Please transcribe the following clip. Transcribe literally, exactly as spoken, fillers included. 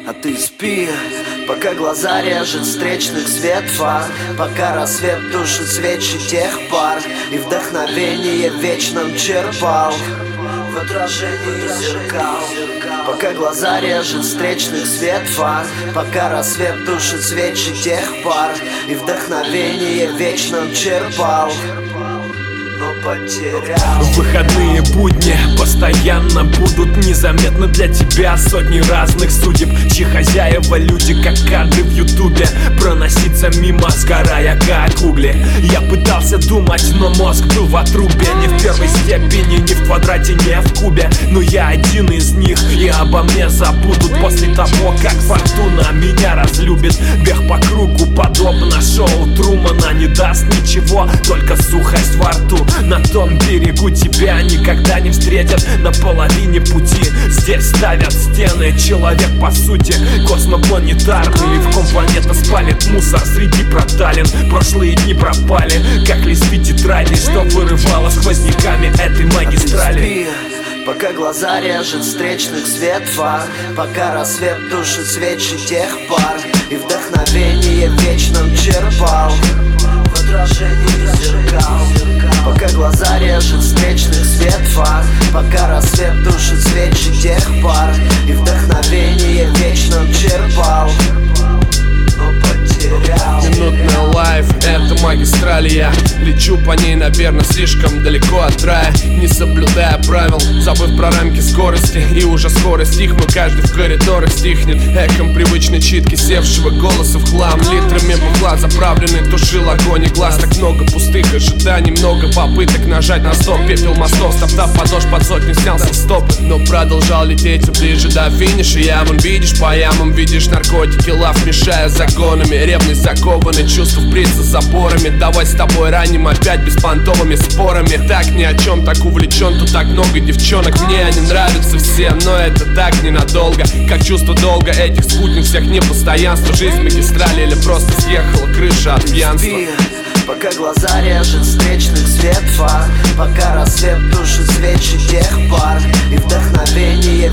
А ты спи, пока глаза режет встречных свет фар, пока рассвет душит свечи тех пар, и вдохновение вечном черпал в отражении зеркал. Пока глаза режет встречных свет фар, пока рассвет душит свечи тех пар, и вдохновение вечном черпал, но потерял. Выходные будни постоянно будут незаметны для тебя. Сотни разных судеб, чьи хозяева люди, как кадры в ютубе, проноситься мимо, сгорая как угли. Я пытался думать, но мозг был в отрубе. Не в первой степени, не в квадрате, не в кубе, но я один из них, и обо мне забудут после того, как фортуна меня разлюбит. Бег по кругу, подобно шоу Трумана, не даст ничего, только сухость во рту. На том берегу тебя никогда не встретят. На половине пути здесь ставят стены. Человек по сути космопланетарный, в ком планета спалит мусор среди проталин. Прошлые дни пропали, как листы тетради, что вырывало сквозняками этой магистрали. Пока глаза режет встречных свет фар, пока рассвет душит свечи тех пар, и вдохновение вечном черпал в отражении зеркал. Пока глаза режет встречных свет фар, пока рассвет душит свечи тех пар, и вдохновение вечном черпал, но потерял. Минутный лайф, это магистраль, я лечу по ней, наверное, слишком далеко от рая, не соблюдая правил, забыв про рамки скорости. И уже скоро стихну, каждый в коридорах стихнет эхом привычной читки севшего голоса в хлам. Литрами бухла заправленный тушил огонь и глаз. Так много пустых ожиданий, много попыток нажать на стоп. Пепел мостов, стоптав подошв под сотню, снялся стоп, но продолжал лететь все ближе до финиша. Я вон, видишь, по ямам видишь наркотики, лав мешая загонами. Ревность закованный, чувств бриться заборами. Давай с тобой раним опять беспонтовыми спорами. Так ни о чем, так увлечен, тут так много девчонок. Мне они нравятся все, но это так ненадолго. Как чувство долга этих спутниц всех непостоянства. Жизнь магистрали или просто съехала крыша от пьянства. Пока глаза режет встречных свет фар, пока рассвет душит свечи тех пар, и вдохновение